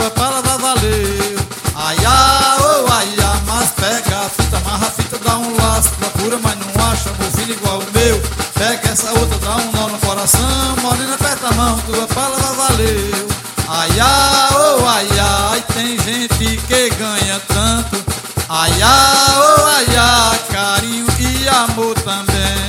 tua palavra valeu. Aiá, oh aiá, mas pega a fita, amarra a fita, dá um laço, procura, mas não acha, meu filho igual o meu. Pega essa outra, dá um nó no coração, morena, aperta a mão, tua palavra valeu. Aiá, oh aiá, e tem gente que ganha tanto. Aiá, oh aiá, carinho e amor também.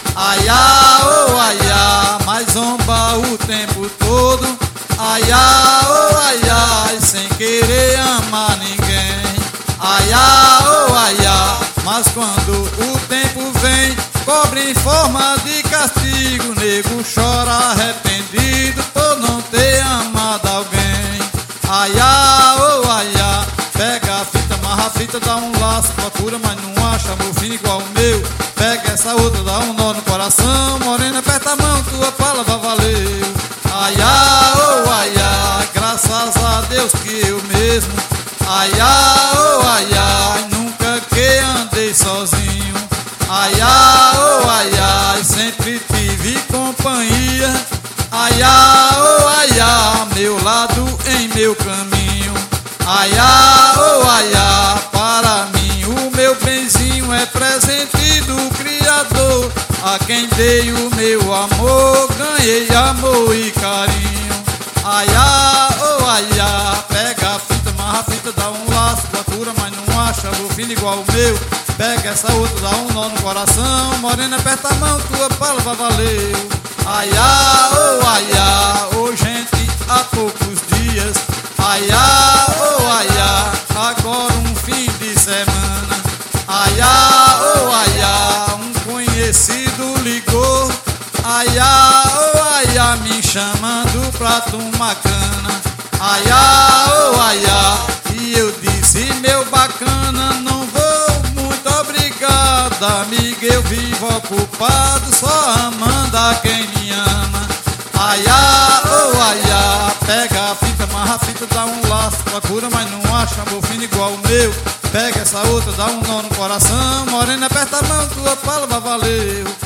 Aiá, oh aiá, mas zomba o tempo todo. Aiá, oh aiá, e sem querer amar ninguém. Aiá, oh aiá, mas quando o tempo vem, cobra em forma de castigo. Nego chora arrependido por não ter amado alguém. Aiá, oh aiá, pega a fita, amarra a fita, dá um laço, procura, mas não acha, meu filho igual o meu. Pega essa outra, dá um nó no coração, morena, aperta a mão, tua palavra valeu. Aiá, oh aiá, graças a Deus que eu mesmo. Aiá, oh aiá, nunca que andei sozinho. Aiá, oh aiá, sempre tive companhia. Aiá, oh aiá, meu lado em meu caminho. Aiá, oh aiá, para mim o meu benzinho é presente do Criador. A quem dei o meu amor, ganhei amor e carinho. Aiá, oh aiá, pega a fita, amarra a fita, dá um laço, procura, mas não acha, meu filho igual o meu. Pega essa outra, dá um nó no coração, morena, aperta a mão, tua palavra valeu. Aiá, oh aiá, oh gente, há poucos dias. Aiá, oh aiá, agora um fim de semana. Aiá, oh aiá, um conhecido ligou. Aiá, oh aiá, me chamando pra tomar cana. Aiá, oh aiá, e eu disse, meu bacana, não vou, muito obrigado, amiga, eu vivo ocupado, só amando a quem me ama. Aiá, oh aiá, pega a fita, amarra a fita, dá um laço, procura, mas não acha, meu filho igual o meu. Pega essa outra, dá um nó no coração, morena, aperta a mão, tua palavra valeu.